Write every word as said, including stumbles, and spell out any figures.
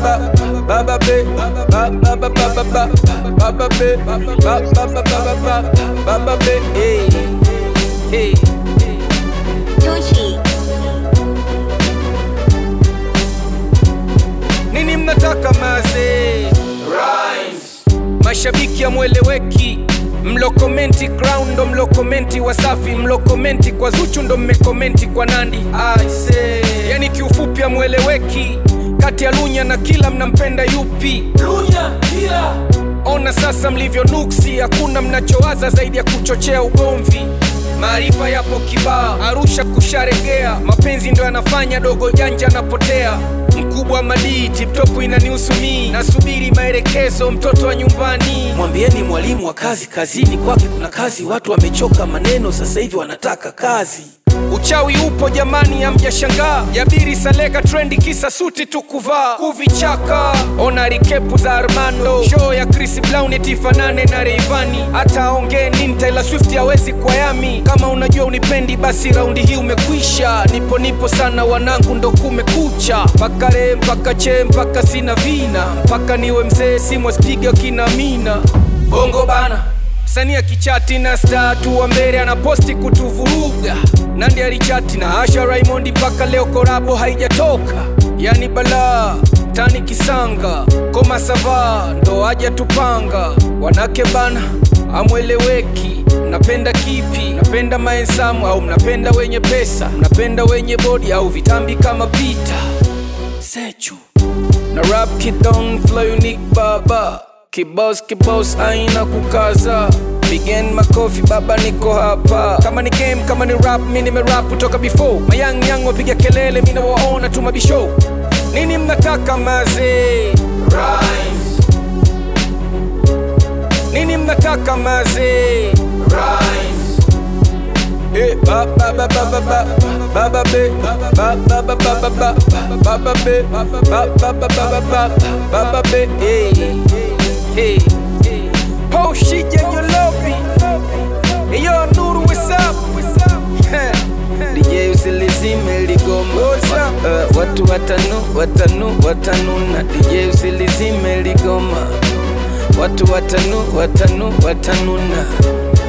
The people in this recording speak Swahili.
ba ba be ba ba ba ba ba ba ba be ba ba ba ba ba ba be hey hey Tucci. Nini mnataka maze Rhymes mashabiki amweleweki mlo komenti ground ndo mlo komenti Wasafi mlo komenti kwa Zuchu ndo mmekomenti kwa Nandi I say yani kiufupi amweleweki kati ya Lunya na Kila mnampenda yupi Lunya Kila ona sasa mlivyo nuksi hakuna mnachowaza zaidi ya kuchochea ugomvi maarifa yapo kibao Arusha kusharegea mapenzi ndo yanafanya dogo janja napotea mkubwa madii tip top inanihusu mimi nasubiri maelekezo mtoto wa nyumbani mwambieni mwalimu wa kazi kazini kwake kuna kazi watu wamechoka maneno sasa hivi wanataka kazi uchawi upo jamani hamjashangaa Jabiri Saleka trendi kisa suti tu kuvaa kuvichaka ona rikepu za Armando show ya Chris Brown etifanane na Rayvanny hata ongee nini Taylor Swift hawezi kwa Yami kama unajua unipendi basi raundi hii umekwisha nipo nipo sana wanangu ndo kumekucha mpaka re mpaka che mpaka sina vina mpaka niwe mzee simu spiga kina mina bongo bana Sania kichati na star tu wa mbele anaposti kutuvuruga Nandi alichati na Asha Raymond mpaka leo korabo haijatoka yani bala tani kisanga koma sava ndo aja tupanga wanake bana amweleweki mnapenda kipi mnapenda maensamu au mnapenda wenye pesa mnapenda wenye body au vitambi kama Pita Sechu na rap kidon flow unique baba Kibos kibos aina kukaza Begin makofi baba niko hapa kama ni game kama ni rap mimi nime rap kutoka before Mayang yang wapiga kelele mimi nawaona tu mabisho Nini mnataka maze Rhymes Nini mnataka maze Rhymes Eh ba ba ba ba ba ba ba ba be ba ba ba ba ba ba ba ba be ba ba ba ba ba ba ba be eh Hey, hey. Oh shit, yeah, you love me. Hey, yo, Nuru, what's up? What's up? D J usilizime ligoma. What's up? Uh, watu watanu, watanu, watanuna. D J usilizime ligoma. Watu watanu, watanu, watanuna.